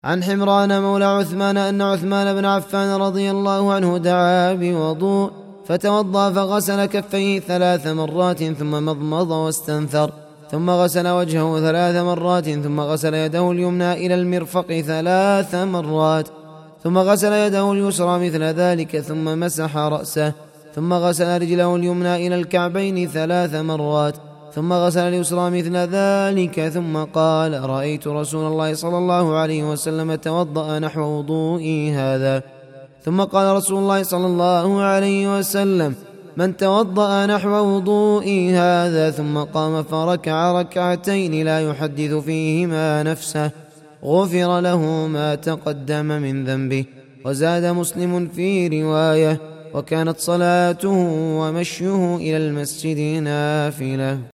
عن حمران مولى عثمان أن عثمان بن عفان رضي الله عنه دعا بوضوء فتوضأ فغسل كفيه 3 مرات ثم مضمض واستنثر ثم غسل وجهه 3 مرات ثم غسل يده اليمنى إلى المرفق 3 مرات ثم غسل يده اليسرى مثل ذلك ثم مسح رأسه ثم غسل رجله اليمنى إلى الكعبين 3 مرات ثم غسل اليسرى مثل ذلك ثم قال رأيت رسول الله صلى الله عليه وسلم توضأ نحو وضوئي هذا. ثم قال رسول الله صلى الله عليه وسلم من توضأ نحو وضوئي هذا ثم قام فركع ركعتين لا يحدث فيهما نفسه غفر له ما تقدم من ذنبه. وزاد مسلم في رواية وكانت صلاته ومشيه إلى المسجد نافلة.